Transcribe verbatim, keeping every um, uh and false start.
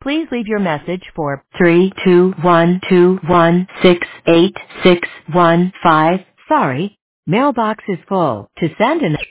Please leave your message for three two one two one six eight six one five. Sorry, mailbox is full. To send an